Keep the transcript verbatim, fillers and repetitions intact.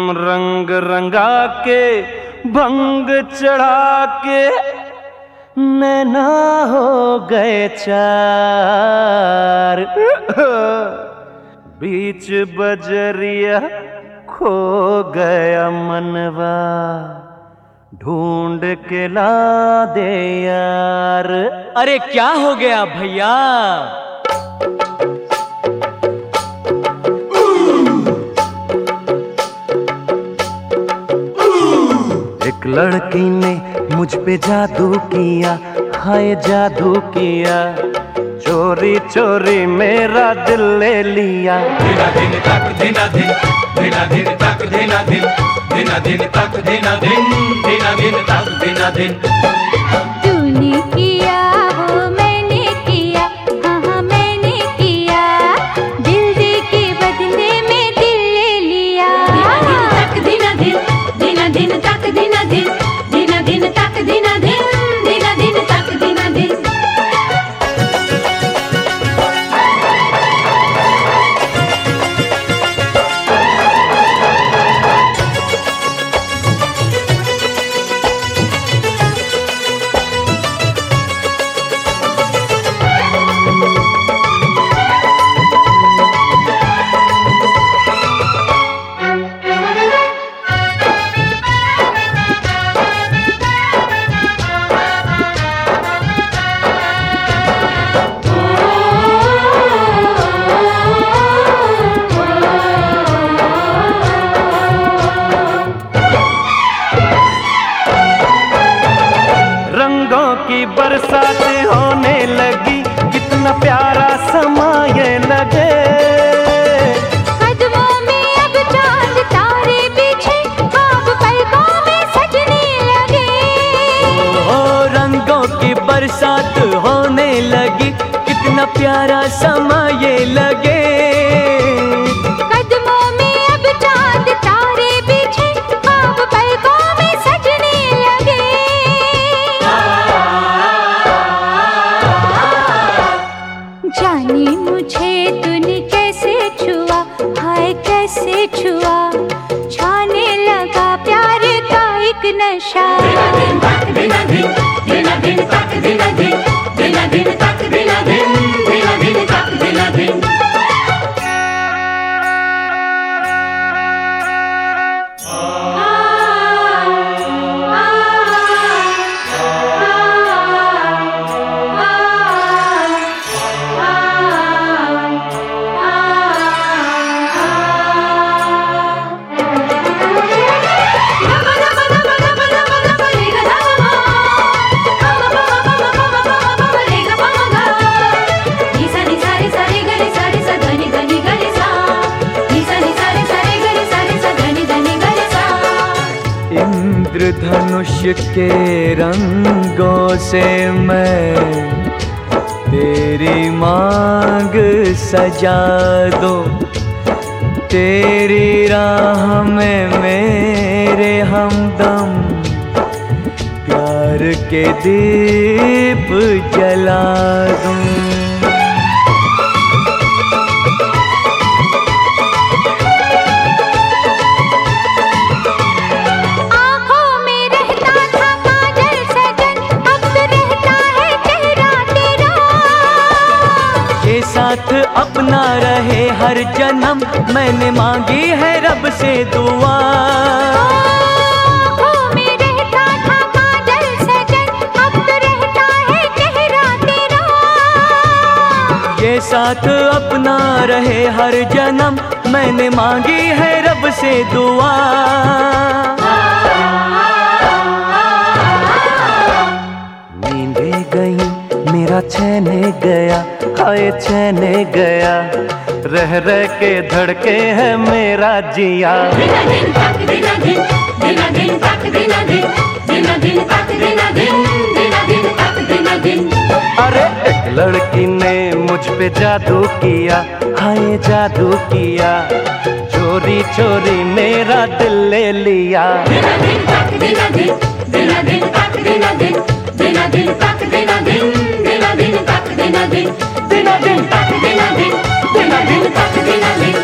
रंग रंगा के भंग चढ़ा के नैना हो गए चार। बीच बजरिया खो गया मनवा, ढूंढ के ला दे यार। अरे क्या हो गया भैया? एक लड़की ने मुझ पे जादू किया, हाय जादू किया, चोरी चोरी मेरा दिल ले लिया। दिना दिन तक दिना दिन, दिना दिन तक दिना दिन, दिना दिन तक दिना दिन, दिना दिन तक दिना दिन। तूने किया वो मैंने किया, हाँ हाँ मैंने किया, दिल दे के बदले में दिल ले लिया। दिना दिन तक दिना दिन, दिना दिन तक दिना दिन, दिना दिन तक दिना दिन, दिना दिन तक दिना दिन। की बरसात होने लगी, कितना प्यारा समा ये लगे। कदमों में अब चांद तारे बिछे, ख्वाब पलकों में सजने लगे। ओ रंगों की बरसात होने लगी, कितना प्यारा समा ये लगे। कदमों में अब चांद तारे बिछे, ख्वाब पलकों में सजने लगे। जाने मुझे तूने कैसे छुआ, हाय कैसे छुआ, छाने लगा प्यार का एक नशा। दिना दिन तक दिना दिन, दिना दिन तक दिना दिन, दिना दिन तक दिना दिन, दिना दिन तक दिना दिन। इंद्रधनुष के रंगों से मैं तेरी मांग सजा दूं, तेरी राह में मेरे हमदम प्यार के दीप जला दूं। साथ अपना रहे हर जन्म, मैंने मांगी है रब से दुआ। आँखों में रहता था काजल सजन, अब तो रहता है चेहरा तेरा। ये साथ अपना रहे हर जन्म, मैंने मांगी है रब से दुआ। नींदे गई मेरा चैन गया, हाय चैन गया, रह रह के धड़के है मेरा जिया। दिना दिन तक दिना दिन, दिना दिन तक दिना दिन, दिना दिन तक दिना दिन, दिना दिन तक दिना दिन। अरे एक लड़की ने मुझ पे जादू किया, हाय जादू किया, चोरी चोरी मेरा दिल ले लिया। दिना दिन तक दिना दिन, दिना दिन तक दिना दिन, दिना दिन तक दिना दिन, दिना दिन तक दिना दिन, दिना दिन तक दिना दिन, दिना दिन तक दिना दिन।